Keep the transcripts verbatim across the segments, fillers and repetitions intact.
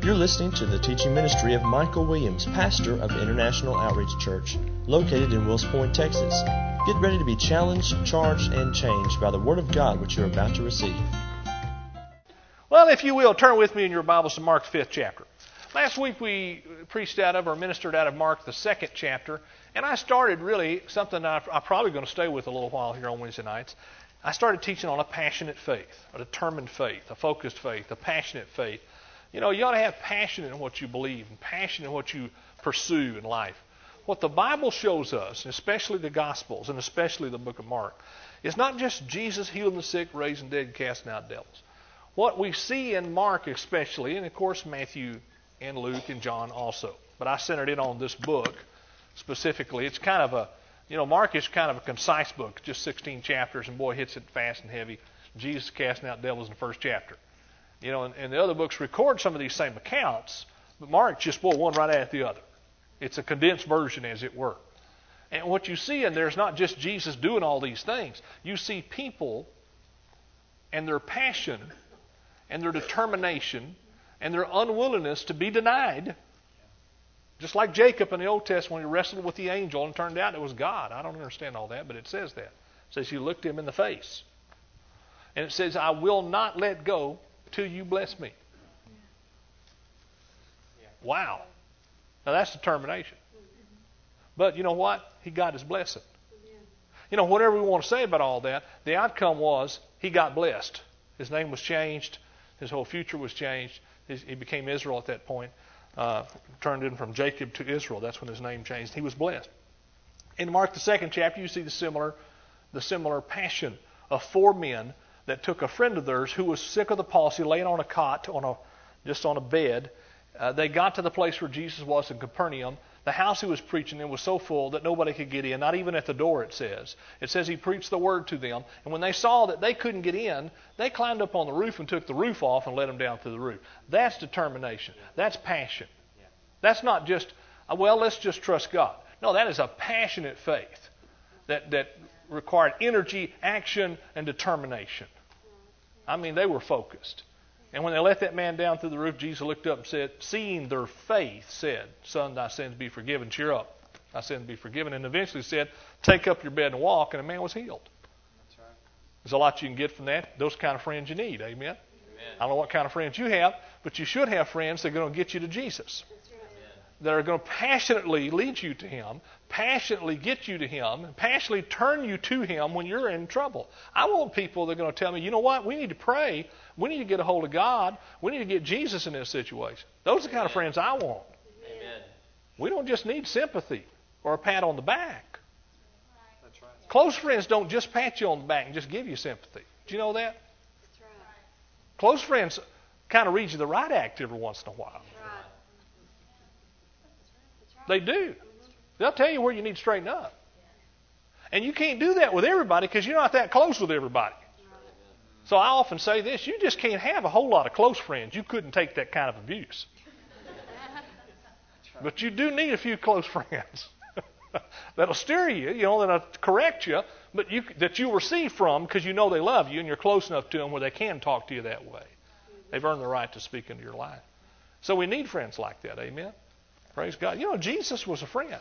You're listening to the teaching ministry of Michael Williams, pastor of International Outreach Church, located in Wills Point, Texas. Get ready to be challenged, charged, and changed by the Word of God which you're about to receive. Well, if you will, turn with me in your Bibles to Mark the fifth chapter. Last week we preached out of or ministered out of Mark the second chapter, and I started really something that I'm probably going to stay with a little while here on Wednesday nights. I started teaching on a passionate faith, a determined faith, a focused faith, a passionate faith. You know, you ought to have passion in what you believe and passion in what you pursue in life. What the Bible shows us, especially the Gospels and especially the book of Mark, is not just Jesus healing the sick, raising dead, and casting out devils. What we see in Mark especially, and of course Matthew and Luke and John also, but I centered in on this book specifically. It's kind of a, you know, Mark is kind of a concise book, just sixteen chapters, and boy, hits it fast and heavy. Jesus casting out devils in the first chapter. You know, and, and the other books record some of these same accounts, but Mark just pulled one right at the other. It's a condensed version, as it were. And what you see in there is not just Jesus doing all these things. You see people and their passion and their determination and their unwillingness to be denied. Just like Jacob in the Old Testament, when he wrestled with the angel and it turned out it was God. I don't understand all that, but it says that. It says he looked him in the face. And it says, I will not let go till you bless me. Wow. Now that's determination. But you know what? He got his blessing. You know, whatever we want to say about all that, the outcome was he got blessed. His name was changed. His whole future was changed. He became Israel at that point. Uh, turned in from Jacob to Israel. That's when his name changed. He was blessed. In Mark the second chapter, you see the similar, the similar passion of four men that took a friend of theirs who was sick of the palsy, laying on a cot, on a just on a bed. Uh, they got to the place where Jesus was in Capernaum. The house he was preaching in was so full that nobody could get in, not even at the door, it says. It says he preached the word to them. And when they saw that they couldn't get in, they climbed up on the roof and took the roof off and let them down through the roof. That's determination. That's passion. That's not just, well, let's just trust God. No, that is a passionate faith that, that required energy, action, and determination. I mean, they were focused. And when they let that man down through the roof, Jesus looked up and said, seeing their faith, said, Son, thy sins be forgiven. Cheer up. Thy sins be forgiven. And eventually said, take up your bed and walk. And the man was healed. That's right. There's a lot you can get from that. Those kind of friends you need. Amen? Amen. I don't know what kind of friends you have, but you should have friends that are going to get you to Jesus. That are going to passionately lead you to Him, passionately get you to Him, and passionately turn you to Him when you're in trouble. I want people that are going to tell me, you know what, we need to pray. We need to get a hold of God. We need to get Jesus in this situation. Those are the kind of friends I want. Amen. We don't just need sympathy or a pat on the back. That's right. Close friends don't just pat you on the back and just give you sympathy. Do you know that? That's right. Close friends kind of read you the right act every once in a while. They do. They'll tell you where you need to straighten up. And you can't do that with everybody because you're not that close with everybody. So I often say this, you just can't have a whole lot of close friends. You couldn't take that kind of abuse. But you do need a few close friends that'll steer you, you know, that'll correct you, but you, that you'll receive from because you know they love you and you're close enough to them where they can talk to you that way. They've earned the right to speak into your life. So we need friends like that, amen? Praise God. You know, Jesus was a friend.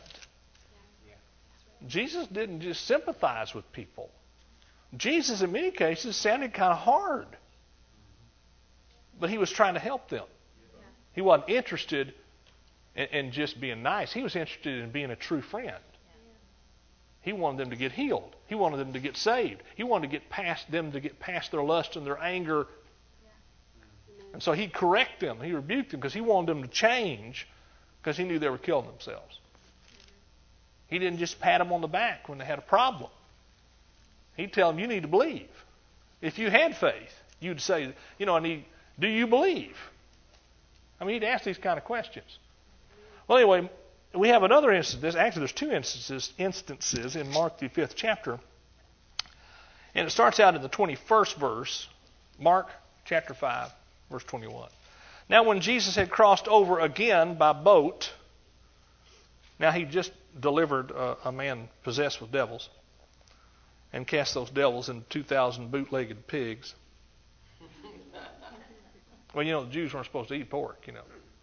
Jesus didn't just sympathize with people. Jesus, in many cases, sounded kind of hard. But he was trying to help them. He wasn't interested in, in just being nice. He was interested in being a true friend. He wanted them to get healed. He wanted them to get saved. He wanted to get past them to get past their lust and their anger. And so he'd correct them. He rebuked them because he wanted them to change. Because he knew they were killing themselves. He didn't just pat them on the back when they had a problem. He'd tell them, you need to believe. If you had faith, you'd say, you know, I need, do you believe? I mean, he'd ask these kind of questions. Well, anyway, we have another instance. Actually, there's two instances, instances in Mark the fifth chapter. And it starts out in the twenty-first verse, Mark chapter five, verse twenty-one. Now when Jesus had crossed over again by boat, now he just delivered a, a man possessed with devils and cast those devils into two thousand bootlegged pigs. Well, you know, the Jews weren't supposed to eat pork, you know.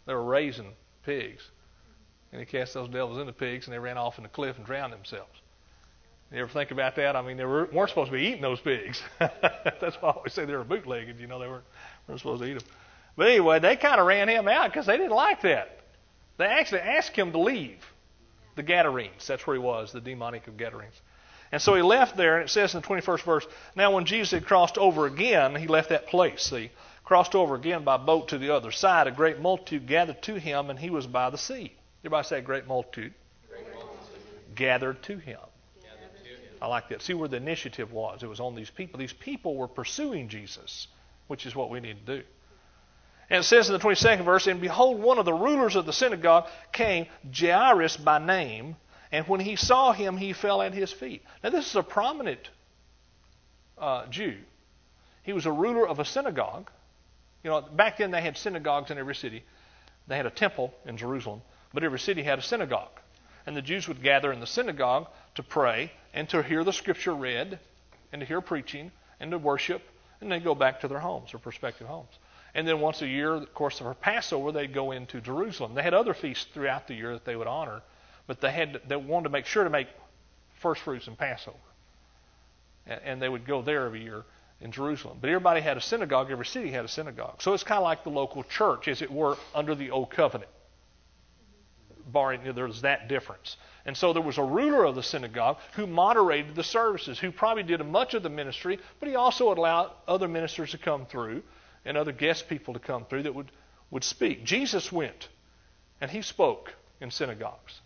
They were raising pigs. And he cast those devils into pigs, and they ran off in the cliff and drowned themselves. You ever think about that? I mean, they were, weren't supposed to be eating those pigs. That's why I always say they were bootlegged. You know, they weren't, weren't supposed to eat them. But anyway, they kind of ran him out because they didn't like that. They actually asked him to leave the Gadarenes. That's where he was, the demonic of Gadarenes. And so he left there, and it says in the twenty-first verse, now when Jesus had crossed over again, he left that place, see, crossed over again by boat to the other side, a great multitude gathered to him, and he was by the sea. Everybody say great multitude. Great multitude. Gathered to him. Gathered to him. I like that. See where the initiative was. It was on these people. These people were pursuing Jesus, which is what we need to do. And it says in the twenty-second verse, and behold, one of the rulers of the synagogue came, Jairus by name, and when he saw him, he fell at his feet. Now this is a prominent uh, Jew. He was a ruler of a synagogue. You know, back then they had synagogues in every city. They had a temple in Jerusalem, but every city had a synagogue. And the Jews would gather in the synagogue to pray and to hear the scripture read and to hear preaching and to worship, and they'd go back to their homes, their respective homes. And then once a year, of course, for Passover, they'd go into Jerusalem. They had other feasts throughout the year that they would honor, but they had they wanted to make sure to make first fruits in Passover. And they would go there every year in Jerusalem. But everybody had a synagogue. Every city had a synagogue. So it's kind of like the local church, as it were, under the Old Covenant. Barring, you know, there's that difference. And so there was a ruler of the synagogue who moderated the services, who probably did much of the ministry, but he also allowed other ministers to come through and other guest people to come through that would, would speak. Jesus went and he spoke in synagogues.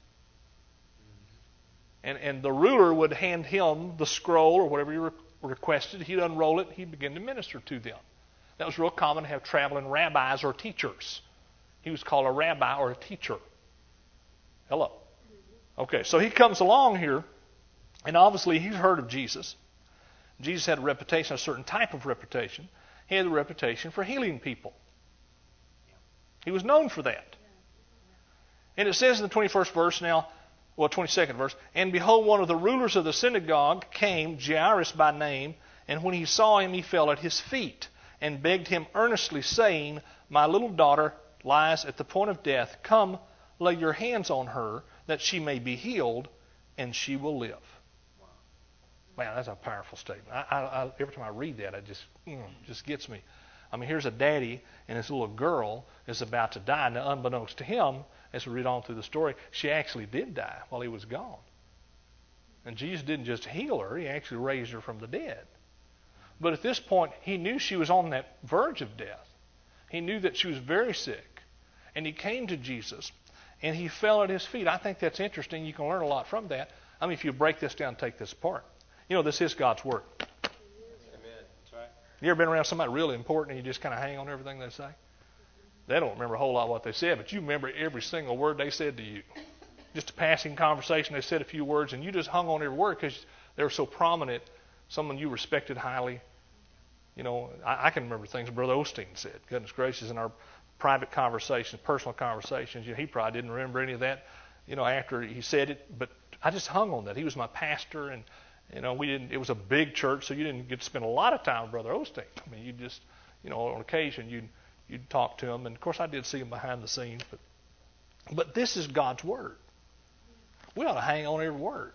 And, and the ruler would hand him the scroll or whatever he re- requested. He'd unroll it. He'd begin to minister to them. That was real common to have traveling rabbis or teachers. He was called a rabbi or a teacher. Hello. Okay, so he comes along here, and obviously he's heard of Jesus. Jesus had a reputation, a certain type of reputation. He had a reputation for healing people. He was known for that. And it says in the twenty-first verse now, well, twenty-second verse, and behold, one of the rulers of the synagogue came, Jairus by name, and when he saw him, he fell at his feet and begged him earnestly, saying, my little daughter lies at the point of death. Come, lay your hands on her, that she may be healed, and she will live. Man, that's a powerful statement. I, I, I, every time I read that, it just mm, just gets me. I mean, here's a daddy, and his little girl is about to die. Now, unbeknownst to him, as we read on through the story, she actually did die while he was gone. And Jesus didn't just heal her, he actually raised her from the dead. But at this point, he knew she was on that verge of death. He knew that she was very sick. And he came to Jesus, and he fell at his feet. I think that's interesting. You can learn a lot from that. I mean, if you break this down and take this apart. You know, this is God's Word. Amen. That's right. You ever been around somebody really important and you just kind of hang on everything they say? They don't remember a whole lot what they said, but you remember every single word they said to you. Just a passing conversation, they said a few words, and you just hung on every word because they were so prominent, someone you respected highly. You know, I, I can remember things Brother Osteen said. Goodness gracious, in our private conversations, personal conversations, you know, he probably didn't remember any of that, you know, after he said it, but I just hung on that. He was my pastor, and you know, we didn't. It was a big church, so you didn't get to spend a lot of time with Brother Osteen. I mean, you just, you know, on occasion you'd you'd talk to him, and of course I did see him behind the scenes. But but this is God's Word. We ought to hang on every word.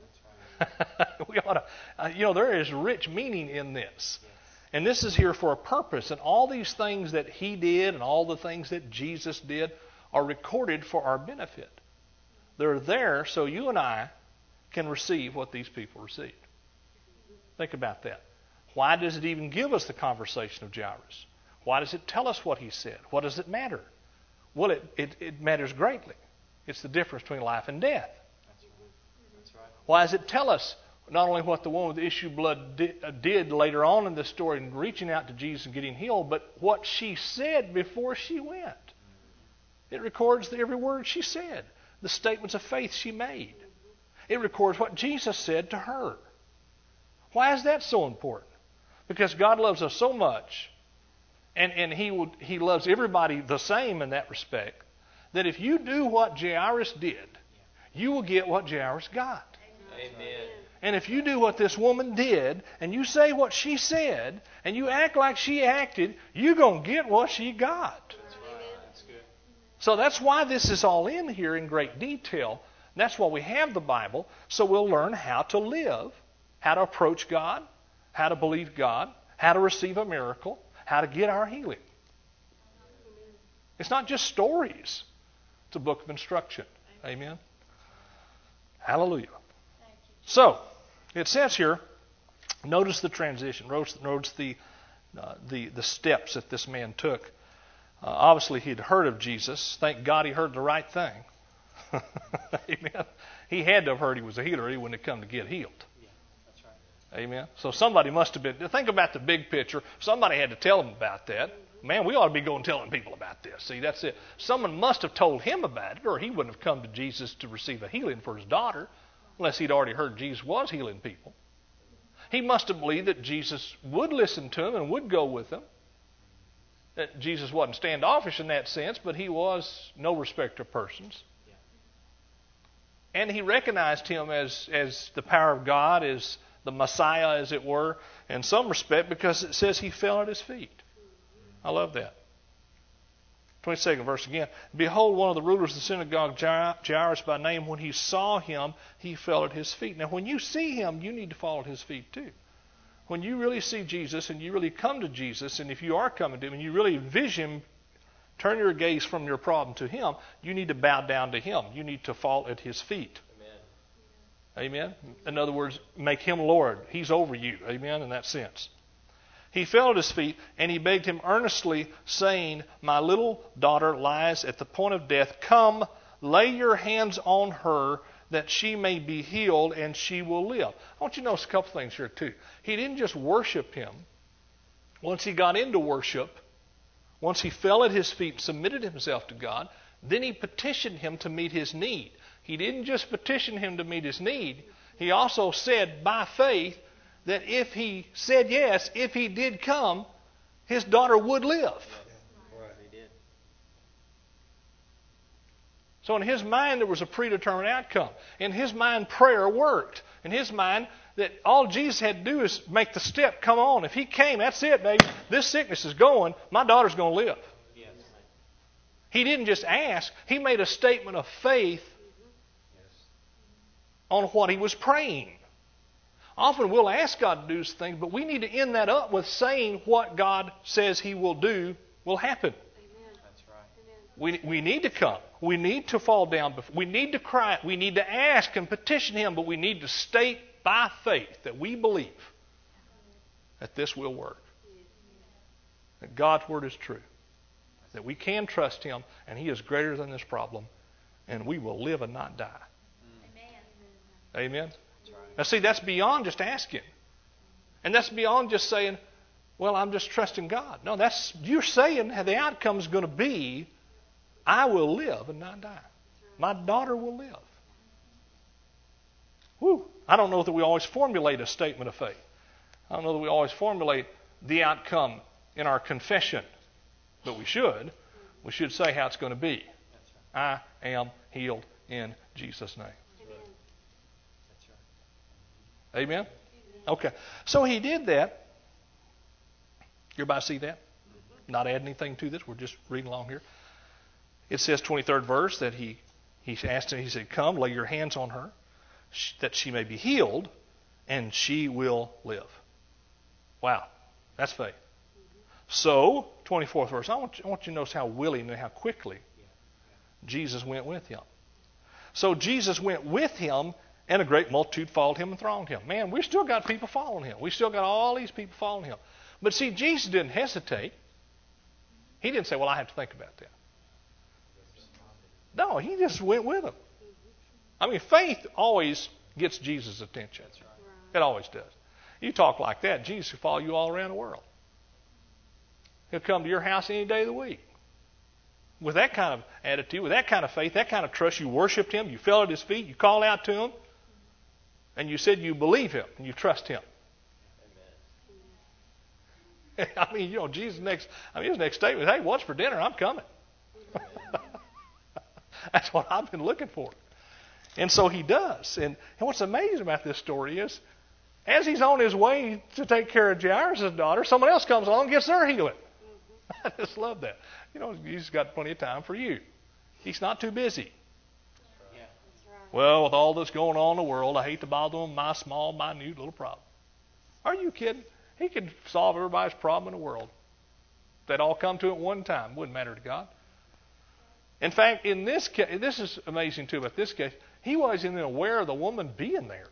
we ought to, uh, you know, there is rich meaning in this, and this is here for a purpose. And all these things that He did, and all the things that Jesus did, are recorded for our benefit. They're there so you and I can receive what these people received. Think about that. Why does it even give us the conversation of Jairus? Why does it tell us what he said? What does it matter? Well, it, it, it matters greatly. It's the difference between life and death. That's right. That's right. Why does it tell us not only what the woman with the issue of blood did, uh, did later on in this story in reaching out to Jesus and getting healed, but what she said before she went? It records every word she said, the statements of faith she made. It records what Jesus said to her. Why is that so important? Because God loves us so much, and, and he, will, he loves everybody the same in that respect, that if you do what Jairus did, you will get what Jairus got. Amen. And if you do what this woman did, and you say what she said, and you act like she acted, you're going to get what she got. That's right. That's good. So that's why this is all in here in great detail. And that's why we have the Bible, so we'll learn how to live, how to approach God, how to believe God, how to receive a miracle, how to get our healing. It's not just stories. It's a book of instruction. Amen? Hallelujah. So, it says here, notice the transition. Notice the, uh, the, the steps that this man took. Uh, obviously, he'd heard of Jesus. Thank God he heard the right thing. Amen. He had to have heard he was a healer. He wouldn't have come to get healed. Yeah, that's right. Amen. So somebody must have been, think about the big picture. Somebody had to tell him about that. Man, we ought to be going telling people about this. See, that's it. Someone must have told him about it, or he wouldn't have come to Jesus to receive a healing for his daughter, unless he'd already heard Jesus was healing people. He must have believed that Jesus would listen to him and would go with him. That Jesus wasn't standoffish in that sense, but he was no respecter of persons. And he recognized him as, as the power of God, as the Messiah, as it were, in some respect, because it says he fell at his feet. I love that. twenty-second verse again. Behold, one of the rulers of the synagogue, Jairus by name, when he saw him, he fell at his feet. Now, when you see him, you need to fall at his feet too. When you really see Jesus and you really come to Jesus, and if you are coming to him and you really envision him, turn your gaze from your problem to him, you need to bow down to him. You need to fall at his feet. Amen. Amen. In other words, make him Lord. He's over you. Amen. In that sense. He fell at his feet, and he begged him earnestly, saying, My little daughter lies at the point of death. Come, lay your hands on her, that she may be healed, and she will live. I want you to notice a couple things here, too. He didn't just worship him. Once he got into worship, once he fell at his feet and submitted himself to God, then he petitioned him to meet his need. He didn't just petition him to meet his need. He also said, by faith, that if he said yes, if he did come, his daughter would live. Right. He did. So in his mind, there was a predetermined outcome. In his mind, prayer worked. In his mind, that all Jesus had to do is make the step. Come on. If he came, that's it, baby. This sickness is going. My daughter's going to live. Yes. He didn't just ask. He made a statement of faith on what he was praying. Often we'll ask God to do things, but we need to end that up with saying what God says he will do will happen. That's right. We, we need to come. We need to fall down. Before, we need to cry. We need to ask and petition him, but we need to state by faith that we believe that this will work. That God's word is true. That we can trust him, and he is greater than this problem, and we will live and not die. Amen? Amen? Now see, that's beyond just asking. And that's beyond just saying, well, I'm just trusting God. No, that's you're saying the outcome is going to be, I will live and not die. My daughter will live. Whew. I don't know that we always formulate a statement of faith. I don't know that we always formulate the outcome in our confession. But we should. We should say how it's going to be. I am healed in Jesus' name. Amen? Okay. So he did that. Everybody see that? Not adding anything to this. We're just reading along here. It says, twenty-third verse, that he, he asked him, he said, come, lay your hands on her, that she may be healed, and she will live. Wow. That's faith. So, twenty-fourth verse, I want, you, I want you to notice how willing and how quickly Jesus went with him. So Jesus went with him, and a great multitude followed him and thronged him. Man, we still got people following him. We still got all these people following him. But see, Jesus didn't hesitate. He didn't say, well, I have to think about that. No, he just went with them. I mean, faith always gets Jesus' attention. It always does. You talk like that, Jesus will follow you all around the world. He'll come to your house any day of the week. With that kind of attitude, with that kind of faith, that kind of trust, you worshiped him, you fell at his feet, you called out to him, and you said you believe him and you trust him. Amen. I mean, you know, Jesus' next, I mean, his next statement is, hey, what's for dinner? I'm coming. That's what I've been looking for. And so he does. And, and what's amazing about this story is, as he's on his way to take care of Jairus' daughter, someone else comes along and gets their healing. I just love that. You know, Jesus got plenty of time for you. He's not too busy. Yeah. Well, with all that's going on in the world, I hate to bother him with my small, minute little problem. Are you kidding? He could solve everybody's problem in the world. They'd all come to it one time. Wouldn't matter to God. In fact, in this case, this is amazing too about this case, he wasn't even aware of the woman being there.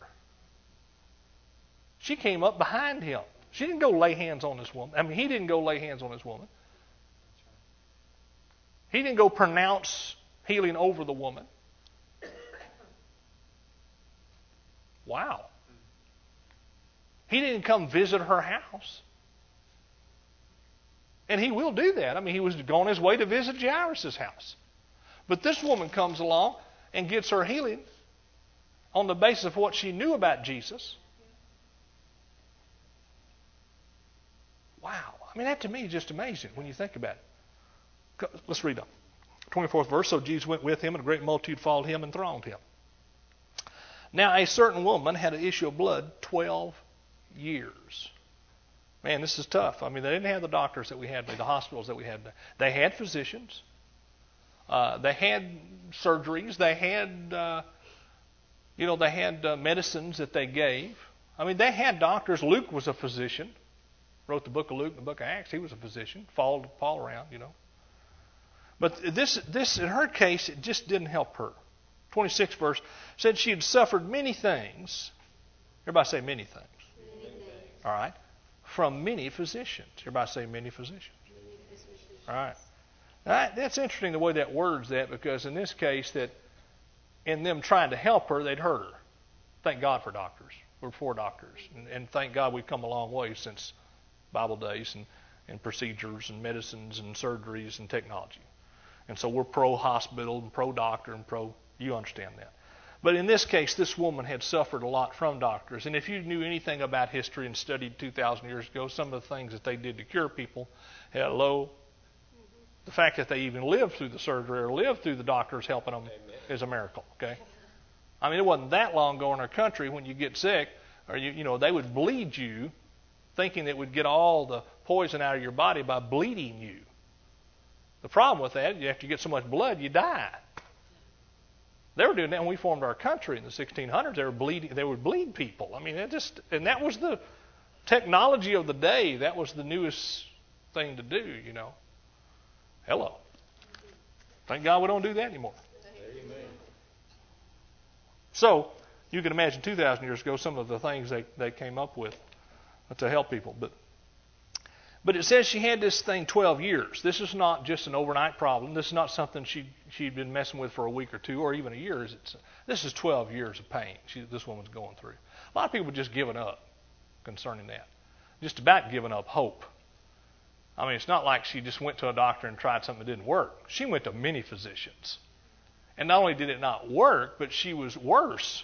She came up behind him. She didn't go lay hands on this woman. I mean, he didn't go lay hands on this woman. He didn't go pronounce healing over the woman. Wow. He didn't come visit her house. And he will do that. I mean, he was on his way to visit Jairus' house. But this woman comes along and gets her healing on the basis of what she knew about Jesus. Wow. I mean, that to me is just amazing when you think about it. Let's read on. twenty-fourth verse. So Jesus went with him, and a great multitude followed him and thronged him. Now a certain woman had an issue of blood twelve years. Man, this is tough. I mean, they didn't have the doctors that we had, the hospitals that we had. They had physicians. Uh, they had surgeries. They had, uh, you know, they had uh, medicines that they gave. I mean, they had doctors. Luke was a physician. Wrote the book of Luke and the book of Acts. He was a physician. Followed Paul around, you know. But this, this in her case, it just didn't help her. twenty-sixth verse said she had suffered many things. Everybody say many things. Many things. All right. From many physicians. Everybody say many physicians. Many physicians. All right. Now, that's interesting the way that words that, because in this case, that in them trying to help her, they'd hurt her. Thank God for doctors. We're for doctors. And, and thank God we've come a long way since Bible days and, and procedures and medicines and surgeries and technology. And so we're pro-hospital and pro-doctor and pro, you understand that. But in this case, this woman had suffered a lot from doctors. And if you knew anything about history and studied two thousand years ago, some of the things that they did to cure people, hello, the fact that they even lived through the surgery or lived through the doctors helping them Amen. Is a miracle, okay? I mean, it wasn't that long ago in our country when you get sick, or you, you know, they would bleed you thinking that it would get all the poison out of your body by bleeding you. The problem with that, after you get so much blood, you die. They were doing that when we formed our country in the sixteen hundreds. They were bleeding. They would bleed people. I mean, it just, and that was the technology of the day. That was the newest thing to do, you know. Hello. Thank God we don't do that anymore. Amen. So you can imagine two thousand years ago some of the things they, they came up with to help people. But But it says she had this thing twelve years. This is not just an overnight problem. This is not something she, she'd been messing with for a week or two or even a year. It's, this is twelve years of pain she, this woman's going through. A lot of people have just given up concerning that. Just about given up hope. I mean, it's not like she just went to a doctor and tried something that didn't work. She went to many physicians. And not only did it not work, but she was worse.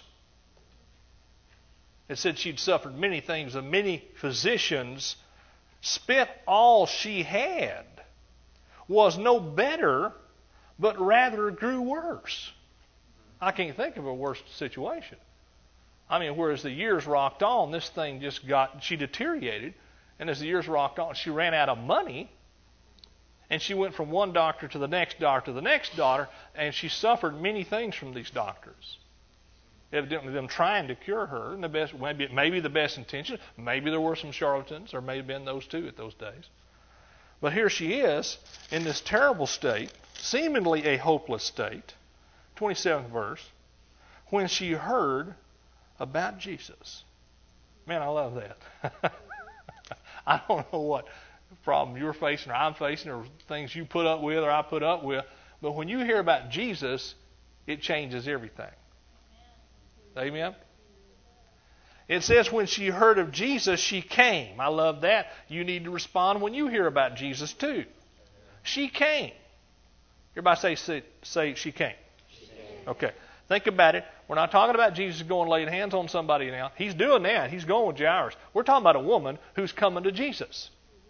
It said she'd suffered many things, and many physicians spent all she had, was no better, but rather grew worse. I can't think of a worse situation. I mean, whereas the years rocked on, this thing just got, she deteriorated. And as the years rocked on, she ran out of money. And she went from one doctor to the next doctor to the next doctor. And she suffered many things from these doctors. Evidently them trying to cure her. And the best, maybe, maybe the best intention. Maybe there were some charlatans. There may have been those too at those days. But here she is in this terrible state. Seemingly a hopeless state. twenty-seventh verse. When she heard about Jesus. Man, I love that. I don't know what problem you're facing or I'm facing or things you put up with or I put up with, but when you hear about Jesus, it changes everything. Amen? It says when she heard of Jesus, she came. I love that. You need to respond when you hear about Jesus too. She came. Everybody say, say, say she came. She came. Okay. Think about it. We're not talking about Jesus going laying hands on somebody now. He's doing that. He's going with Jairus. We're talking about a woman who's coming to Jesus.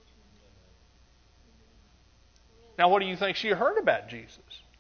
Now, what do you think she heard about Jesus?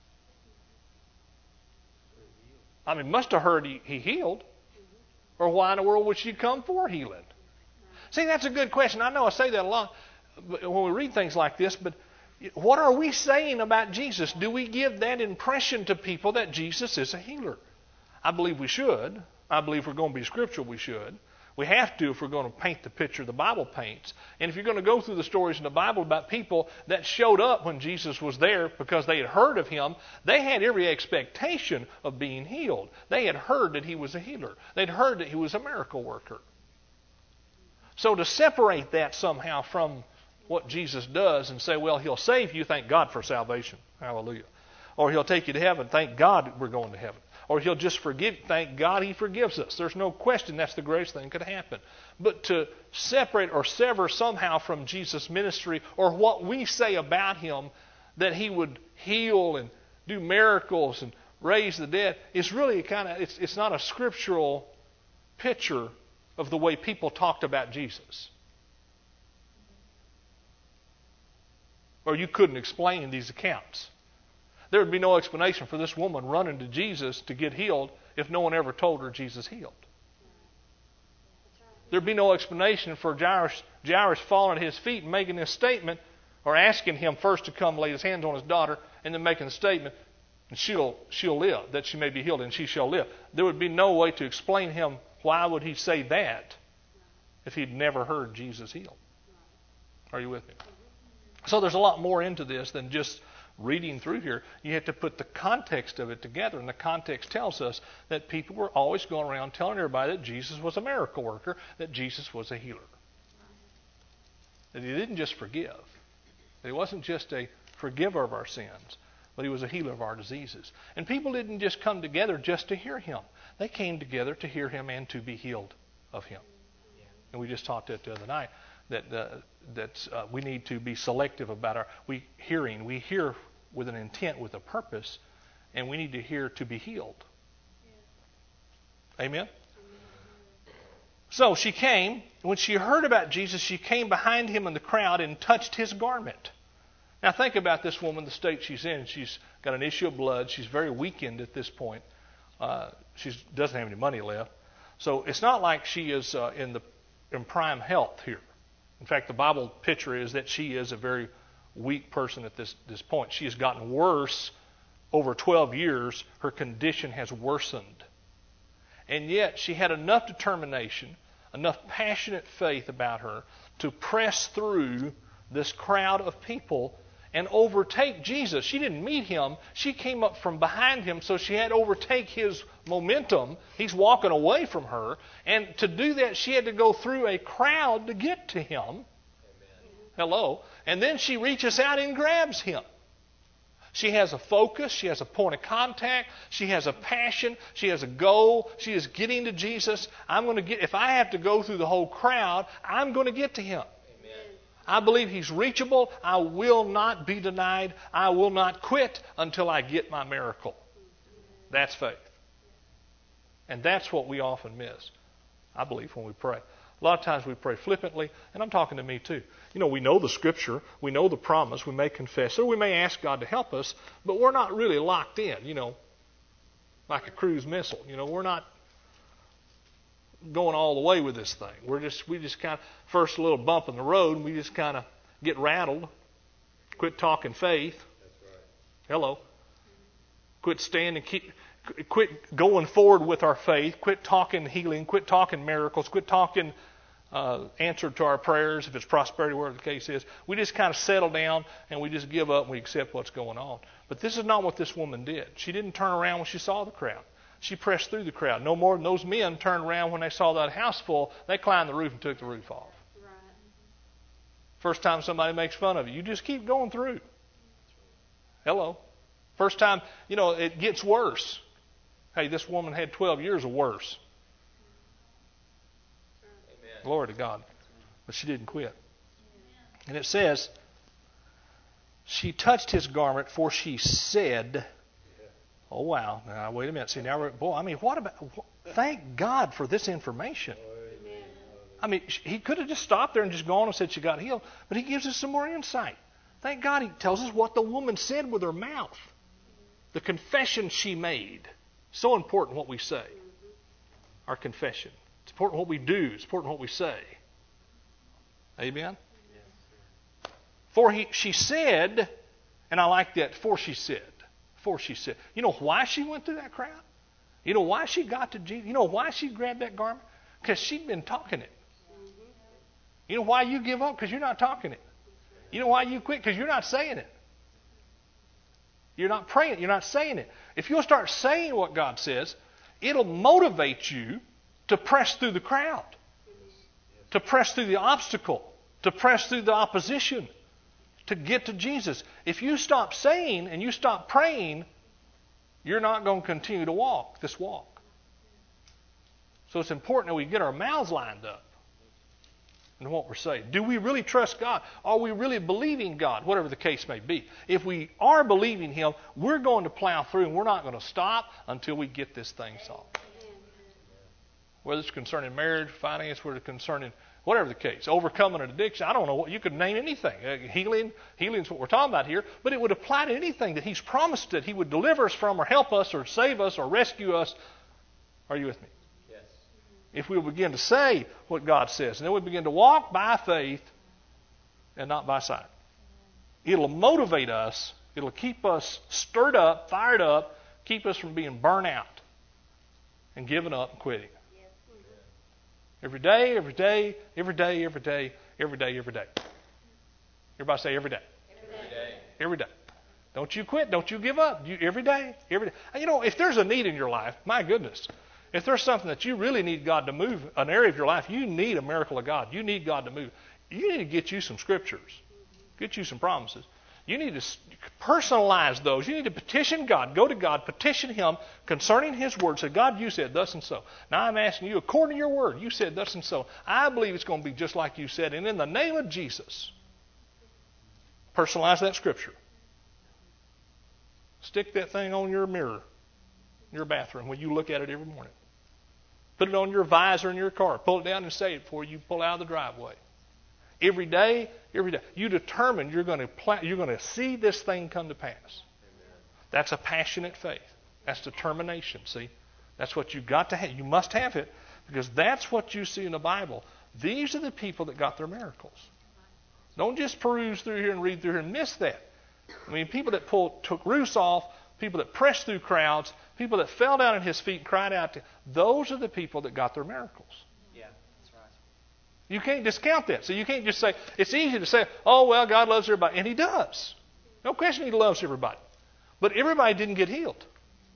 I mean, must have heard he, he healed. Or why in the world would she come for healing? See, that's a good question. I know I say that a lot when we read things like this, but what are we saying about Jesus? Do we give that impression to people that Jesus is a healer? I believe we should. I believe if we're going to be scriptural, we should. We have to if we're going to paint the picture the Bible paints. And if you're going to go through the stories in the Bible about people that showed up when Jesus was there because they had heard of him, they had every expectation of being healed. They had heard that he was a healer. They'd heard that he was a miracle worker. So to separate that somehow from what Jesus does and say, well, he'll save you, thank God for salvation. Hallelujah. Or he'll take you to heaven, thank God we're going to heaven. Or he'll just forgive, thank God he forgives us. There's no question that's the greatest thing that could happen. But to separate or sever somehow from Jesus' ministry or what we say about him, that he would heal and do miracles and raise the dead, is really kind of, it's, it's not a scriptural picture of the way people talked about Jesus. Or you couldn't explain these accounts. There would be no explanation for this woman running to Jesus to get healed if no one ever told her Jesus healed. There would be no explanation for Jairus, Jairus falling at his feet and making this statement, or asking him first to come lay his hands on his daughter and then making the statement, and she'll, she'll live, that she may be healed and she shall live. There would be no way to explain him why would he say that if he'd never heard Jesus heal. Are you with me? So there's a lot more into this than just reading through here. You have to put the context of it together, and the context tells us that people were always going around telling everybody that Jesus was a miracle worker, that Jesus was a healer. That he didn't just forgive. That he wasn't just a forgiver of our sins, but he was a healer of our diseases. And people didn't just come together just to hear him. They came together to hear him and to be healed of him. And we just talked that the other night. That uh, that uh, we need to be selective about our we hearing. We hear with an intent, with a purpose, and we need to hear to be healed. Yeah. Amen? Amen. So she came. When she heard about Jesus, she came behind him in the crowd and touched his garment. Now think about this woman, the state she's in. She's got an issue of blood. She's very weakened at this point. Uh, she doesn't have any money left. So it's not like she is uh, in the in prime health here. In fact, the Bible picture is that she is a very weak person at this, this point. She has gotten worse over twelve years. Her condition has worsened. And yet she had enough determination, enough passionate faith about her to press through this crowd of people and overtake Jesus. She didn't meet him. She came up from behind him, so she had to overtake his momentum. He's walking away from her. And to do that, she had to go through a crowd to get to him. Amen. Hello. And then she reaches out and grabs him. She has a focus. She has a point of contact. She has a passion. She has a goal. She is getting to Jesus. I'm going to get, if I have to go through the whole crowd, I'm going to get to him. I believe he's reachable. I will not be denied. I will not quit until I get my miracle. That's faith. And that's what we often miss, I believe, when we pray. A lot of times we pray flippantly, and I'm talking to me too. You know, we know the Scripture, we know the promise, we may confess, or we may ask God to help us, but we're not really locked in, you know, like a cruise missile. You know, we're not going all the way with this thing. We're just we just kind of first a little bump in the road, and we just kind of get rattled. Quit talking faith. That's right. Hello. Quit standing. Keep. Quit going forward with our faith. Quit talking healing. Quit talking miracles. Quit talking uh, answer to our prayers. If it's prosperity, whatever the case is, we just kind of settle down and we just give up and we accept what's going on. But this is not what this woman did. She didn't turn around when she saw the crowd. She pressed through the crowd. No more than those men turned around when they saw that house full. They climbed the roof and took the roof off. Right. First time somebody makes fun of you, you just keep going through. Hello. First time, you know, it gets worse. Hey, this woman had twelve years of worse. Amen. Glory to God. But she didn't quit. Amen. And it says, she touched his garment, for she said... Oh, wow. Now, wait a minute. See, now, we're, boy, I mean, what about, thank God for this information. Amen. I mean, he could have just stopped there and just gone and said she got healed, but he gives us some more insight. Thank God he tells us what the woman said with her mouth. The confession she made. So important what we say. Our confession. It's important what we do. It's important what we say. Amen? For he, she said, and I like that, for she said. For she said. You know why she went through that crowd? You know why she got to Jesus? You know why she grabbed that garment? Because she'd been talking it. You know why you give up? Because you're not talking it. You know why you quit? Because you're not saying it. You're not praying it. You're not saying it. If you'll start saying what God says, it'll motivate you to press through the crowd, to press through the obstacle, to press through the opposition, to get to Jesus. If you stop saying and you stop praying, you're not going to continue to walk this walk. So it's important that we get our mouths lined up in what we're saying. Do we really trust God? Are we really believing God? Whatever the case may be. If we are believing Him, we're going to plow through and we're not going to stop until we get this thing solved. Whether it's concerning marriage, finance, whether it's concerning whatever the case, overcoming an addiction, I don't know what, you could name anything. Uh, healing, healing is what we're talking about here, but it would apply to anything that He's promised that He would deliver us from or help us or save us or rescue us. Are you with me? Yes. If we will begin to say what God says, and then we begin to walk by faith and not by sight. It'll motivate us. It'll keep us stirred up, fired up, keep us from being burnt out and giving up and quitting. Every day, every day, every day, every day, every day, every day. Everybody say every day. Every day. Every day. Don't you quit. Don't you give up. You, every day, every day. And you know, if there's a need in your life, my goodness, if there's something that you really need God to move, an area of your life, you need a miracle of God. You need God to move. You need to get you some scriptures. Get you some promises. You need to personalize those. You need to petition God. Go to God, petition Him concerning His word. Say, God, you said thus and so. Now I'm asking you, according to your word, you said thus and so. I believe it's going to be just like you said. And in the name of Jesus, personalize that scripture. Stick that thing on your mirror, in your bathroom, when you look at it every morning. Put it on your visor in your car. Pull it down and say it before you pull out of the driveway. Every day, every day. You determine you're going to pla- you're going to see this thing come to pass. Amen. That's a passionate faith. That's determination, see? That's what you've got to have. You must have it because that's what you see in the Bible. These are the people that got their miracles. Don't just peruse through here and read through here and miss that. I mean, people that pulled, took roofs off, people that pressed through crowds, people that fell down at His feet and cried out to Him, those are the people that got their miracles. You can't discount that. So you can't just say, it's easy to say, oh, well, God loves everybody. And He does. No question He loves everybody. But everybody didn't get healed.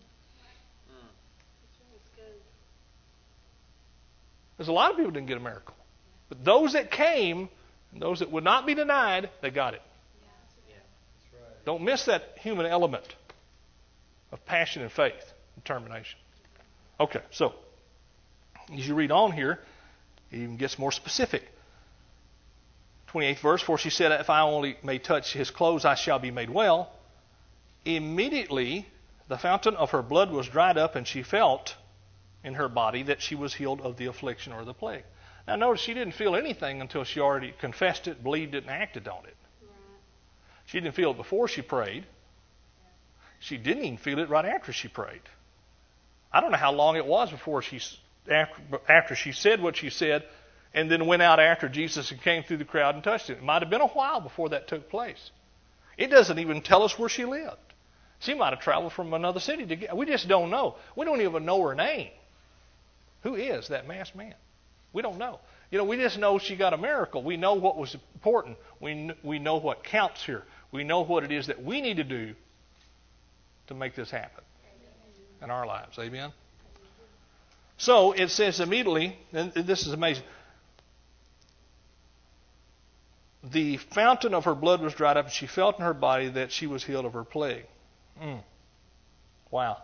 There's a lot of people that didn't get a miracle. But those that came, and those that would not be denied, they got it. Don't miss that human element of passion and faith and determination. Okay, so as you read on here, it even gets more specific. twenty-eighth verse, for she said, if I only may touch His clothes, I shall be made well. Immediately, the fountain of her blood was dried up, and she felt in her body that she was healed of the affliction or the plague. Now, notice she didn't feel anything until she already confessed it, believed it, and acted on it. She didn't feel it before she prayed. She didn't even feel it right after she prayed. I don't know how long it was before she After, after she said what she said and then went out after Jesus and came through the crowd and touched it. It might have been a while before that took place. It doesn't even tell us where she lived. She might have traveled from another city to get. We just don't know. We don't even know her name. Who is that masked man? We don't know. You know, we just know she got a miracle. We know what was important. We, we know what counts here. We know what it is that we need to do to make this happen in our lives. Amen? So it says immediately, and this is amazing, the fountain of her blood was dried up, and she felt in her body that she was healed of her plague. Mm. Wow.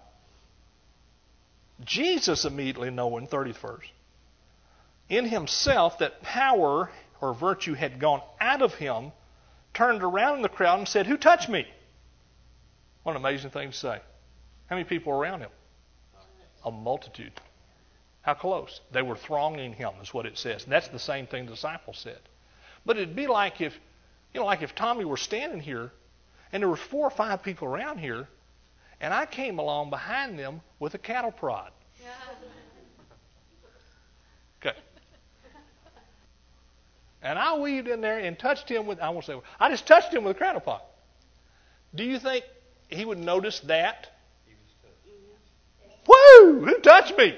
Jesus immediately knowing, thirtieth verse, in Himself that power or virtue had gone out of Him, turned around in the crowd and said, who touched me? What an amazing thing to say. How many people were around Him? A multitude. How close? They were thronging Him, is what it says. And that's the same thing the disciples said. But it'd be like if, you know, like if Tommy were standing here, and there were four or five people around here, and I came along behind them with a cattle prod. Okay. And I weaved in there and touched him with, I won't say, I just touched him with a cradle pot. Do you think he would notice that? Woo! Who touched me?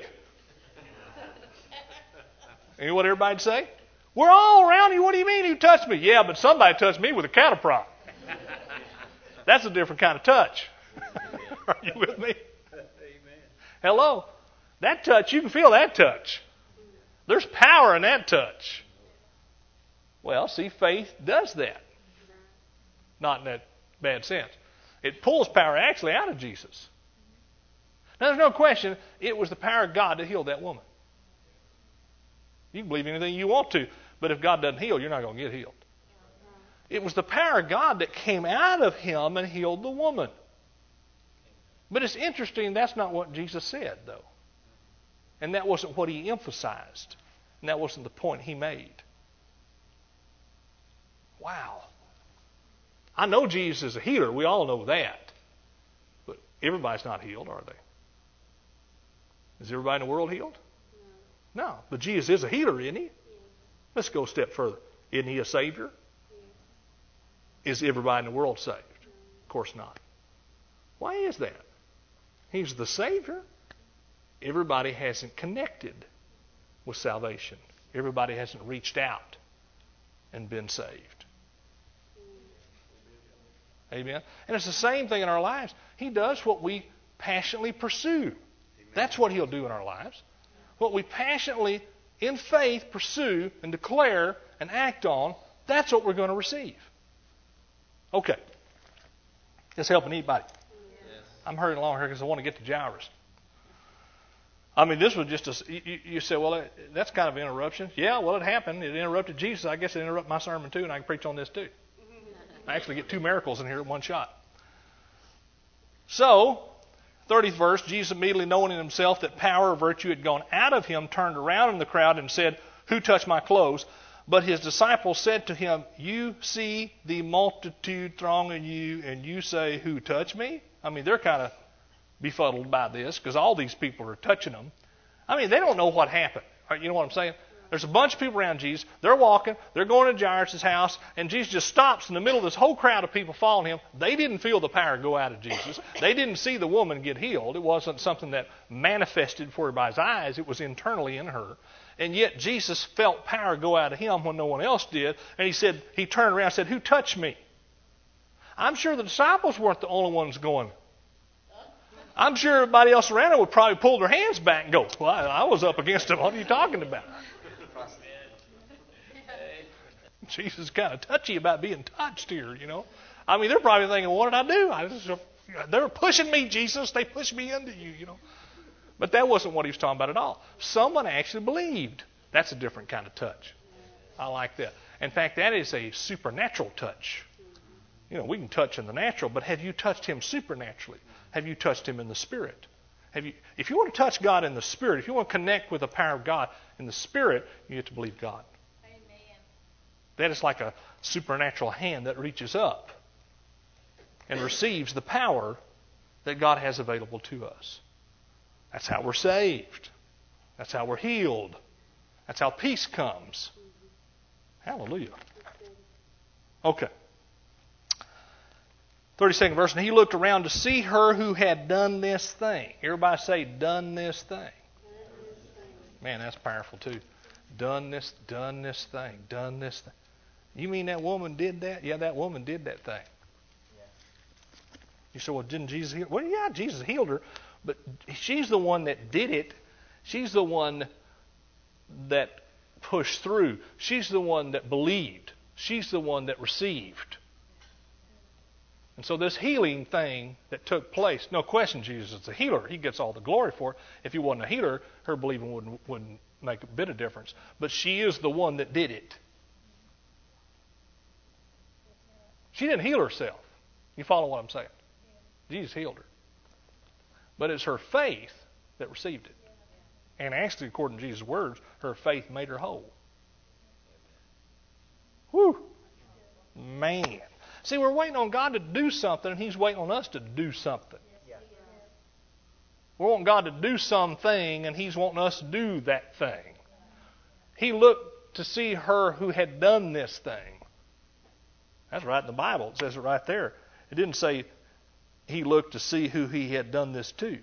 You know what everybody'd say? We're all around you. What do you mean who touched me? Yeah, but somebody touched me with a cattle prod. That's a different kind of touch. Are you with me? Amen. Hello? That touch, you can feel that touch. There's power in that touch. Well, see, faith does that. Not in that bad sense. It pulls power actually out of Jesus. Now, there's no question it was the power of God that healed that woman. You can believe anything you want to, but if God doesn't heal, you're not going to get healed. It was the power of God that came out of him and healed the woman. But it's interesting, that's not what Jesus said, though. And that wasn't what he emphasized. And that wasn't the point he made. Wow. I know Jesus is a healer. We all know that. But everybody's not healed, are they? Is everybody in the world healed? No. No. But Jesus is a healer, isn't he? Yes. Let's go a step further. Isn't he a Savior? Yes. Is everybody in the world saved? No. Of course not. Why is that? He's the Savior. Everybody hasn't connected with salvation. Everybody hasn't reached out and been saved. Amen. And it's the same thing in our lives. He does what we passionately pursue. Amen. That's what he'll do in our lives. What we passionately, in faith, pursue and declare and act on, that's what we're going to receive. Okay. This helping anybody? Yes. I'm hurrying along here because I want to get to Jairus. I mean, this was just a, you, you say, well, that's kind of an interruption. Yeah, well, it happened. It interrupted Jesus. I guess it interrupted my sermon too, and I can preach on this too. I actually get two miracles in here in one shot. So, thirtieth verse, Jesus immediately knowing in himself that power or virtue had gone out of him, turned around in the crowd and said, "Who touched my clothes?" But his disciples said to him, "You see the multitude thronging you, and you say, 'Who touched me?'" I mean, they're kind of befuddled by this because all these people are touching them. I mean, they don't know what happened. You know what I'm saying? There's a bunch of people around Jesus. They're walking. They're going to Jairus' house. And Jesus just stops in the middle of this whole crowd of people following him. They didn't feel the power go out of Jesus. They didn't see the woman get healed. It wasn't something that manifested before everybody's eyes. It was internally in her. And yet Jesus felt power go out of him when no one else did. And he said, he turned around and said, "Who touched me?" I'm sure the disciples weren't the only ones going. I'm sure everybody else around them would probably pull their hands back and go, "Well, I, I was up against him. What are you talking about?" Jesus is kind of touchy about being touched here, you know. I mean, they're probably thinking, "What did I do? I just, they're pushing me, Jesus. They pushed me into you, you know." But that wasn't what he was talking about at all. Someone actually believed. That's a different kind of touch. I like that. In fact, that is a supernatural touch. You know, we can touch in the natural, but have you touched him supernaturally? Have you touched him in the Spirit? Have you? If you want to touch God in the Spirit, if you want to connect with the power of God in the Spirit, you have to believe God. That is like a supernatural hand that reaches up and receives the power that God has available to us. That's how we're saved. That's how we're healed. That's how peace comes. Hallelujah. Okay. thirty-second verse. And he looked around to see her who had done this thing. Everybody say, "Done this thing." Man, that's powerful too. Done this, done this thing, done this thing. You mean that woman did that? Yeah, that woman did that thing. Yeah. You say, "Well, didn't Jesus heal?" Well, yeah, Jesus healed her, but she's the one that did it. She's the one that pushed through. She's the one that believed. She's the one that received. And so this healing thing that took place, no question Jesus is a healer. He gets all the glory for it. If he wasn't a healer, her believing wouldn't, wouldn't make a bit of difference. But she is the one that did it. She didn't heal herself. You follow what I'm saying? Jesus healed her. But it's her faith that received it. And actually, according to Jesus' words, her faith made her whole. Whew. Man. See, we're waiting on God to do something, and he's waiting on us to do something. We want God to do something, and he's wanting us to do that thing. He looked to see her who had done this thing. That's right in the Bible. It says it right there. It didn't say he looked to see who he had done this to.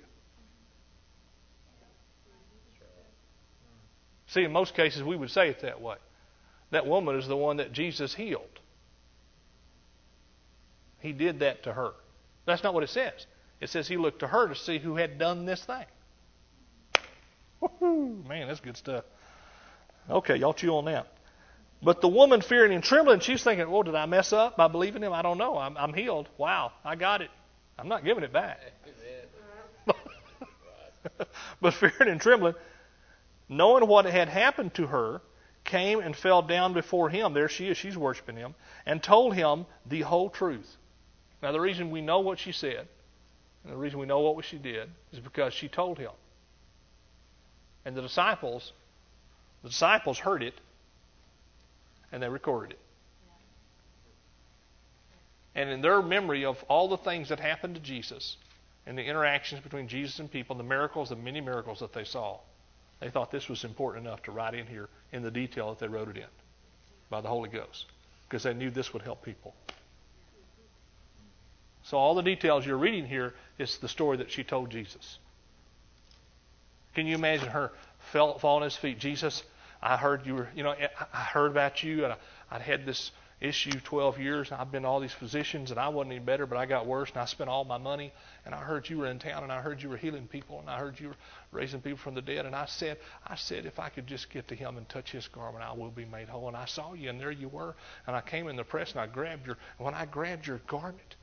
See, in most cases, we would say it that way. That woman is the one that Jesus healed. He did that to her. That's not what it says. It says he looked to her to see who had done this thing. Woo-hoo, man, that's good stuff. Okay, y'all chew on that. But the woman fearing and trembling, she's thinking, well, did I mess up by believing him? I don't know. I'm, I'm healed. Wow, I got it. I'm not giving it back. But fearing and trembling, knowing what had happened to her, came and fell down before him. There she is. She's worshiping him. And told him the whole truth. Now, the reason we know what she said, and the reason we know what she did, is because she told him. And the disciples, the disciples heard it, and they recorded it. And in their memory of all the things that happened to Jesus, and the interactions between Jesus and people, and the miracles, the many miracles that they saw, they thought this was important enough to write in here in the detail that they wrote it in by the Holy Ghost, because they knew this would help people. So all the details you're reading here is the story that she told Jesus. Can you imagine her fell, falling at his feet? Jesus, I heard you were, you know, I heard about you, and I, I'd had this issue twelve years, and I've been to all these physicians, and I wasn't any better, but I got worse, and I spent all my money, and I heard you were in town, and I heard you were healing people, and I heard you were raising people from the dead, and I said, I said, if I could just get to him and touch his garment, I will be made whole. And I saw you, and there you were, and I came in the press, and I grabbed your, and when I grabbed your garment,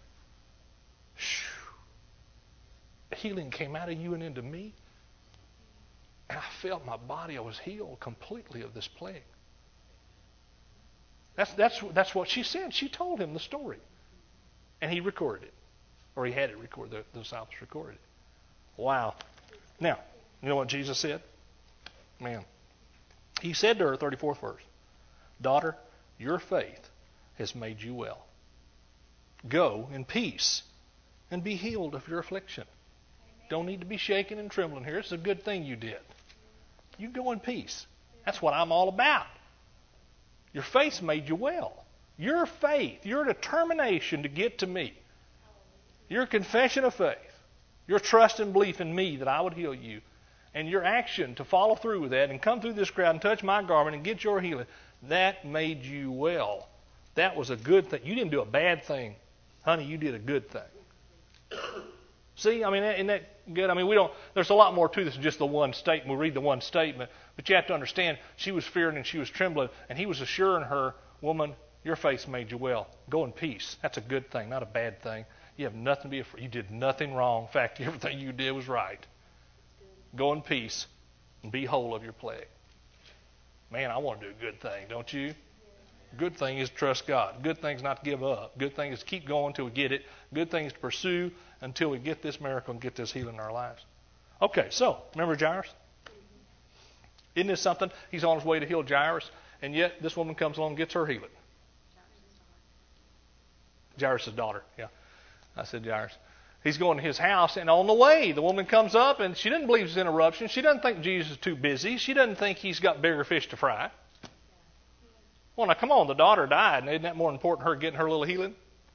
shoo, healing came out of you and into me, and I felt my body, I was healed completely of this plague. That's, that's, that's what she said. She told him the story. And he recorded it. Or he had it recorded. The, the disciples recorded it. Wow. Now, you know what Jesus said? Man. He said to her, thirty-fourth verse, daughter, your faith has made you well. Go in peace and be healed of your affliction. Don't need to be shaking and trembling here. It's a good thing you did. You go in peace. That's what I'm all about. Your faith made you well. Your faith, your determination to get to me, your confession of faith, your trust and belief in me that I would heal you, and your action to follow through with that and come through this crowd and touch my garment and get your healing, that made you well. That was a good thing. You didn't do a bad thing. Honey, you did a good thing. See, I mean, isn't that good? I mean, we don't. There's a lot more to this than just the one statement. We read the one statement, but you have to understand, she was fearing and she was trembling, and he was assuring her, woman, your faith made you well. Go in peace. That's a good thing, not a bad thing. You have nothing to be afraid. You did nothing wrong. In fact, everything you did was right. Go in peace and be whole of your plague. Man, I want to do a good thing, don't you? Good thing is to trust God. Good thing is not to give up. Good thing is to keep going until we get it. Good thing is to pursue until we get this miracle and get this healing in our lives. Okay, so, remember Jairus? Isn't this something? He's on his way to heal Jairus, and yet this woman comes along and gets her healing. Jairus' daughter, yeah. I said Jairus. He's going to his house, and on the way, the woman comes up, and she doesn't believe it's an interruption. She doesn't think Jesus is too busy. She doesn't think he's got bigger fish to fry. Well, now, come on, the daughter died, and isn't that more important than her getting her little healing?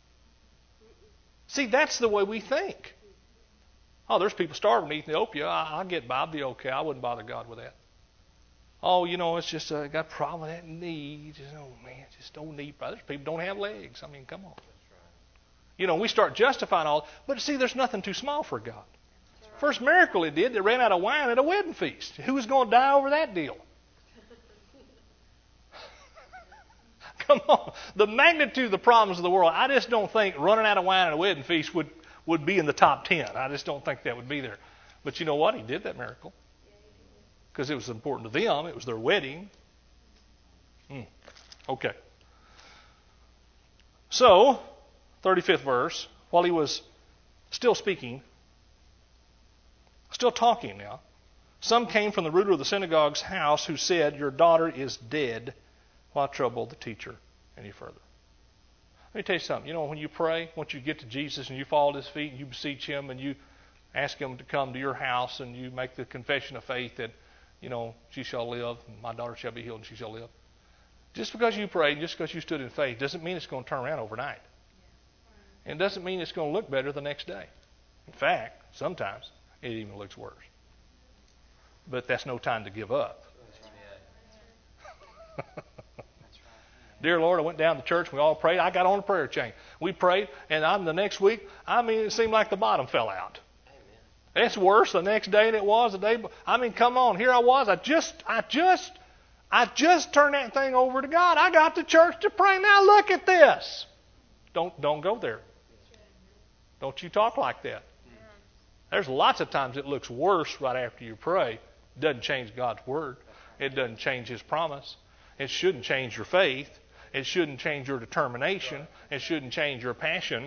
See, that's the way we think. Oh, there's people starving in Ethiopia. I, I'll get by. I'll be okay. I wouldn't bother God with that. Oh, you know, it's just uh, got a problem with that knee. Just, oh, man, just don't need. There's people don't have legs. I mean, come on. You know, we start justifying all. But see, there's nothing too small for God. First miracle he did, they ran out of wine at a wedding feast. Who was going to die over that deal? Come on. The magnitude of the problems of the world, I just don't think running out of wine at a wedding feast would, would be in the top ten. I just don't think that would be there. But you know what? He did that miracle. Because it was important to them. It was their wedding. Mm. Okay. So, thirty-fifth verse, while he was still speaking, still talking now, some came from the ruler of the synagogue's house who said, your daughter is dead. Why trouble the teacher any further? Let me tell you something. You know, when you pray, once you get to Jesus and you fall at his feet and you beseech him and you ask him to come to your house and you make the confession of faith that, you know, she shall live, and my daughter shall be healed and she shall live. Just because you prayed, just because you stood in faith, doesn't mean it's going to turn around overnight. And doesn't mean it's going to look better the next day. In fact, sometimes it even looks worse. But that's no time to give up. Dear Lord, I went down to church. We all prayed. I got on a prayer chain. We prayed, and I'm the next week. I mean, it seemed like the bottom fell out. Amen. It's worse the next day than it was the day. I mean, come on. Here I was. I just, I just, I just turned that thing over to God. I got to church to pray. Now look at this. Don't, don't go there. Don't you talk like that. There's lots of times it looks worse right after you pray. It doesn't change God's word. It doesn't change His promise. It shouldn't change your faith. It shouldn't change your determination. It shouldn't change your passion.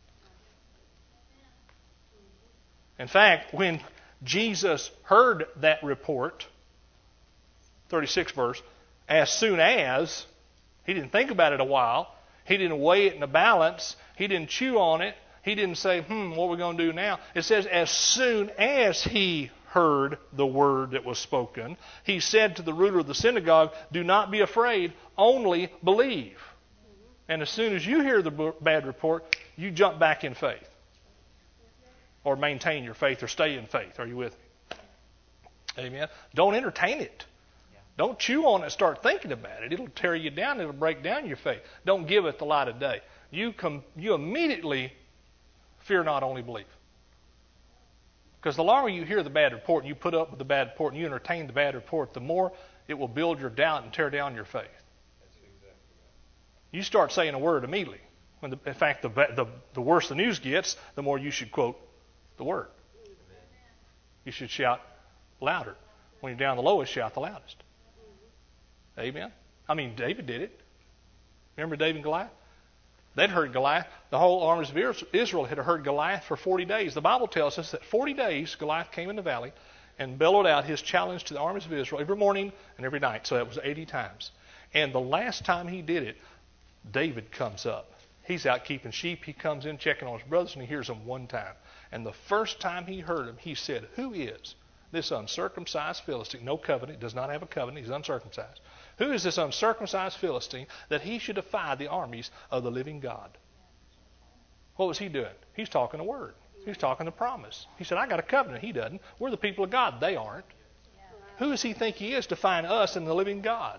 In fact, when Jesus heard that report, thirty-sixth verse, as soon as, He didn't think about it a while. He didn't weigh it in the balance. He didn't chew on it. He didn't say, hmm, what are we going to do now? It says, as soon as He heard the word that was spoken, He said to the ruler of the synagogue, do not be afraid, only believe. And as soon as you hear the bad report, you jump back in faith. Or maintain your faith, or stay in faith. Are you with me? Amen. Don't entertain it. Don't chew on it and start thinking about it. It'll tear you down. It'll break down your faith. Don't give it the light of day. You, com- you immediately fear not, only believe. Because the longer you hear the bad report and you put up with the bad report and you entertain the bad report, the more it will build your doubt and tear down your faith. That's exactly right. You start saying a word immediately. When the, in fact, the, the, the worse the news gets, the more you should quote the word. Amen. You should shout louder. When you're down the lowest, shout the loudest. Amen. I mean, David did it. Remember David and Goliath? They'd heard Goliath. The whole armies of Israel had heard Goliath for forty days. The Bible tells us that forty days Goliath came in the valley and bellowed out his challenge to the armies of Israel every morning and every night. So that was eighty times. And the last time he did it, David comes up. He's out keeping sheep. He comes in checking on his brothers and he hears them one time. And the first time he heard him, he said, who is this uncircumcised Philistine? No covenant. Does not have a covenant. He's uncircumcised. Who is this uncircumcised Philistine that he should defy the armies of the living God? What was he doing? He's talking the word. He's talking the promise. He said, I got a covenant. He doesn't. We're the people of God. They aren't. Who does he think he is defying us and the living God?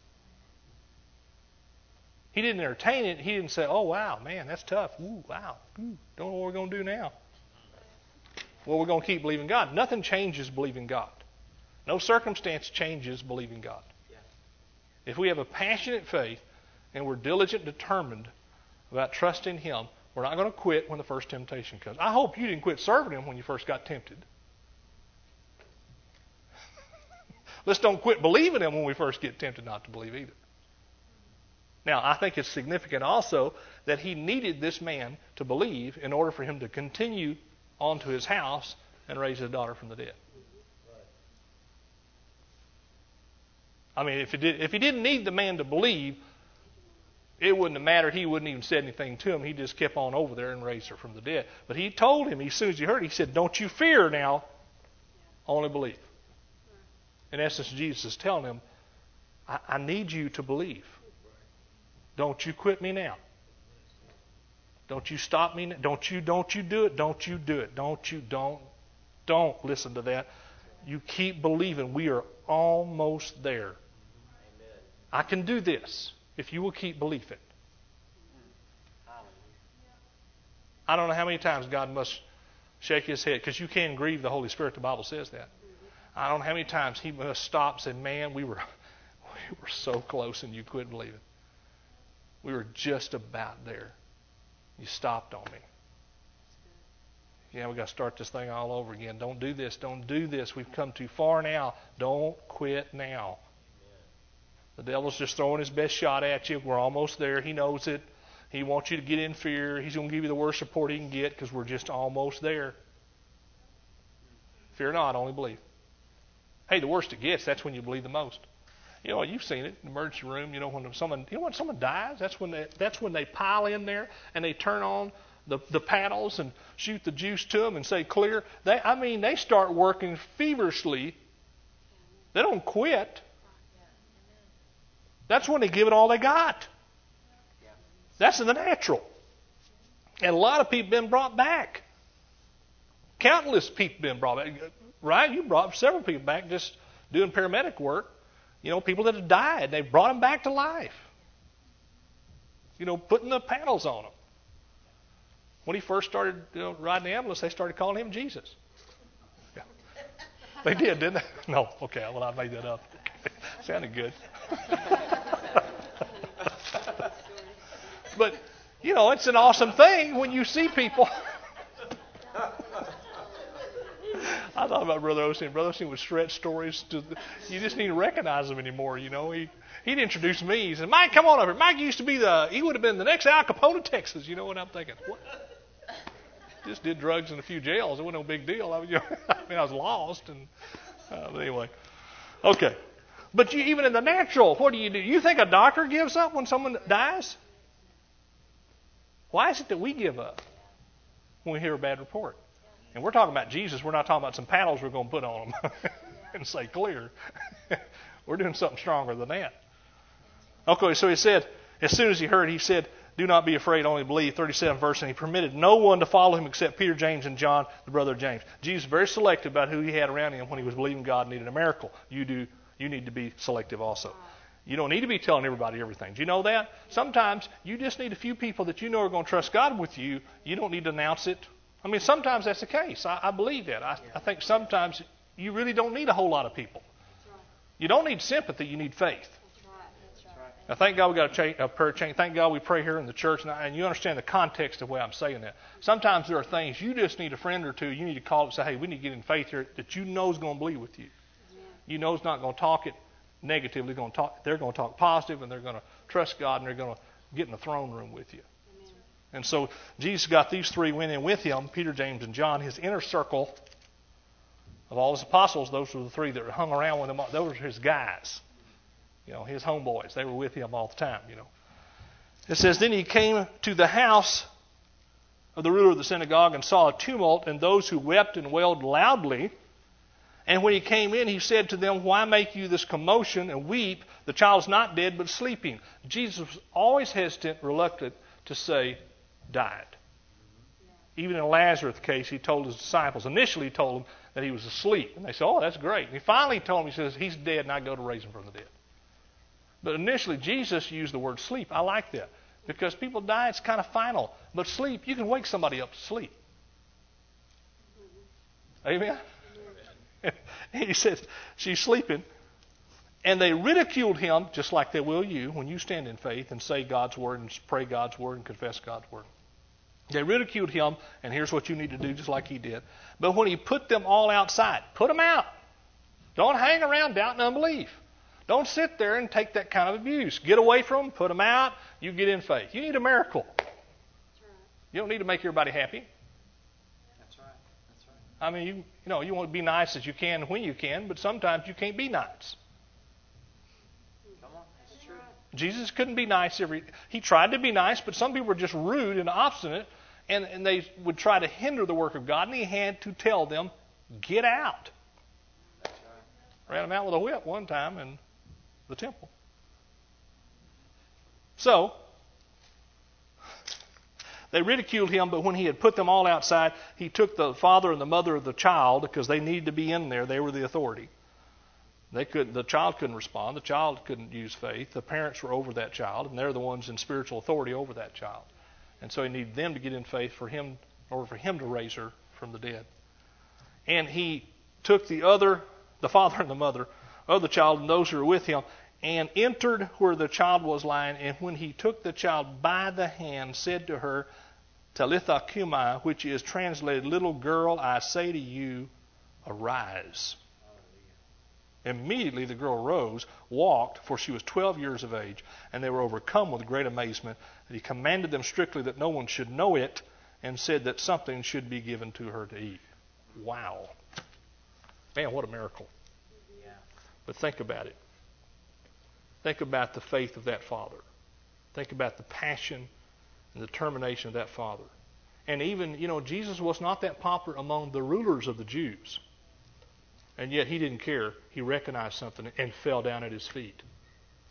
He didn't entertain it. He didn't say, oh, wow, man, that's tough. Ooh, wow. Ooh, don't know what we're going to do now. Well, we're going to keep believing God. Nothing changes believing God. No circumstance changes believing God. If we have a passionate faith and we're diligent, determined about trusting Him, we're not going to quit when the first temptation comes. I hope you didn't quit serving Him when you first got tempted. Let's don't quit believing Him when we first get tempted not to believe either. Now, I think it's significant also that He needed this man to believe in order for him to continue on to his house and raise his daughter from the dead. I mean, if he, did, if he didn't need the man to believe, it wouldn't have mattered. He wouldn't even said anything to him. He just kept on over there and raised her from the dead. But he told him, as soon as he heard it, he said, don't you fear now, only believe. In essence, Jesus is telling him, I, I need you to believe. Don't you quit me now. Don't you stop me now. Don't you, don't you do it. Don't you do it. Don't you, don't, don't listen to that. You keep believing. We are almost there. I can do this if you will keep believing. I don't know how many times God must shake His head, because you can grieve the Holy Spirit. The Bible says that. I don't know how many times He must stop and say, man, we were, we were so close and you quit believing. We were just about there. You stopped on me. Yeah, we got to start this thing all over again. Don't do this. Don't do this. We've come too far now. Don't quit now. The devil's just throwing his best shot at you. We're almost there. He knows it. He wants you to get in fear. He's going to give you the worst support he can get, because we're just almost there. Fear not, only believe. Hey, the worst it gets, that's when you believe the most. You know, you've seen it in the emergency room. You know, when someone, you know, when someone dies, that's when they, that's when they pile in there and they turn on the, the paddles and shoot the juice to them and say clear. They, I mean, they start working feverishly. They don't quit. That's when they give it all they got. That's in the natural. And a lot of people been brought back. Countless people been brought back. Right? You brought several people back just doing paramedic work. You know, people that had died. They brought them back to life. You know, putting the panels on them. When he first started you know, riding the ambulance, they started calling him Jesus. Yeah. They did, didn't they? No. Okay, well, I made that up. Sounded good. But, you know, it's an awesome thing when you see people. I thought about Brother Osteen. Brother Osteen would stretch stories to the, you just need to recognize them anymore, you know. He, he'd introduce me. He said, Mike, come on over here. Mike used to be the, he would have been the next Al Capone of Texas. You know what I'm thinking? What? Just did drugs in a few jails. It wasn't no big deal. I, was, you know, I mean, I was lost. and uh, But anyway. Okay. But you, even in the natural, what do you do? You think a doctor gives up when someone dies? Why is it that we give up when we hear a bad report? And we're talking about Jesus. We're not talking about some panels we're going to put on them and say clear. We're doing something stronger than that. Okay, so he said, as soon as he heard, he said, do not be afraid, only believe. thirty-seventh verse, and he permitted no one to follow him except Peter, James, and John, the brother of James. Jesus was very selective about who he had around him when he was believing God needed a miracle. You do. You need to be selective also. You don't need to be telling everybody everything. Do you know that? Sometimes you just need a few people that you know are going to trust God with you. You don't need to announce it. I mean, sometimes that's the case. I, I believe that. I, I think sometimes you really don't need a whole lot of people. You don't need sympathy. You need faith. Now, thank God we got a, cha- a prayer chain. Thank God we pray here in the church. And, I, and you understand the context of why I'm saying that. Sometimes there are things you just need a friend or two. You need to call and say, hey, we need to get in faith here that you know is going to believe with you. You know is not going to talk it negatively. Going to talk. They're going to talk positive, and they're going to trust God, and they're going to get in the throne room with you. Amen. And so Jesus got these three went in with him, Peter, James, and John, his inner circle of all his apostles. Those were the three that hung around with him. Those were his guys, you know, his homeboys. They were with him all the time, you know. It says, then he came to the house of the ruler of the synagogue and saw a tumult and those who wept and wailed loudly. And when he came in, he said to them, why make you this commotion and weep? The child is not dead, but sleeping. Jesus was always hesitant, reluctant to say, died. Even in Lazarus' case, he told his disciples, initially he told them that he was asleep. And they said, oh, that's great. And he finally told them, he says, he's dead, and I go to raise him from the dead. But initially, Jesus used the word sleep. I like that. Because people die, it's kind of final. But sleep, you can wake somebody up to sleep. Amen? He says, she's sleeping. And they ridiculed him, just like they will you, when you stand in faith and say God's word and pray God's word and confess God's word. They ridiculed him, and here's what you need to do, just like he did. But when he put them all outside, put them out. Don't hang around doubt and unbelief. Don't sit there and take that kind of abuse. Get away from them, put them out, you get in faith. You need a miracle. You don't need to make everybody happy. I mean, you, you know, you want to be nice as you can when you can, but sometimes you can't be nice. Come on, that's true. Jesus couldn't be nice every. He tried to be nice, but some people were just rude and obstinate, and, and they would try to hinder the work of God, and he had to tell them, get out. That's right. Ran them out with a whip one time in the temple. So, they ridiculed him, but when he had put them all outside, he took the father and the mother of the child, because they needed to be in there. They were the authority. They could, the child couldn't respond. The child couldn't use faith. The parents were over that child, and they're the ones in spiritual authority over that child. And so he needed them to get in faith for him, or for him to raise her from the dead. And he took the other, the father and the mother of the child, and those who were with him, and entered where the child was lying. And when he took the child by the hand, said to her, Talitha cumi, which is translated, little girl, I say to you, arise. Immediately the girl rose, walked, for she was twelve years of age, and they were overcome with great amazement. And he commanded them strictly that no one should know it, and said that something should be given to her to eat. Wow. Man, what a miracle. Yeah. But think about it. Think about the faith of that father. Think about the passion and the determination of that father. And even, you know, Jesus was not that popular among the rulers of the Jews. And yet he didn't care. He recognized something and fell down at his feet.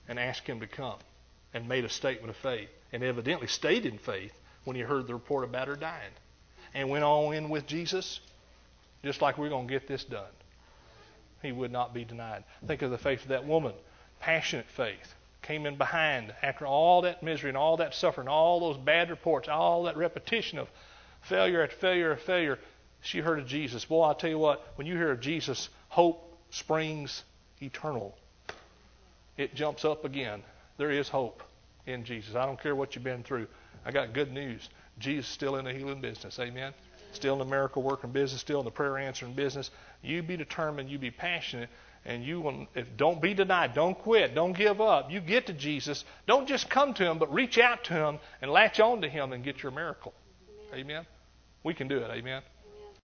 and asked him to come and made a statement of faith and evidently stayed in faith when he heard the report about her dying and went on in with Jesus just like we're going to get this done. He would not be denied. Think of the faith of that woman. Passionate faith. Came in behind after all that misery and all that suffering, all those bad reports, all that repetition of failure after failure after failure. She heard of Jesus. Boy, I'll tell you what, when you hear of Jesus, hope springs eternal. It jumps up again. There is hope in Jesus. I don't care what you've been through. I got good news. Jesus is still in the healing business. Amen. Still in the miracle working business, still in the prayer answering business. You be determined, you be passionate, and you will, if don't be denied, don't quit, don't give up. You get to Jesus. Don't just come to him, but reach out to him and latch on to him and get your miracle. Amen. Amen. We can do it. Amen.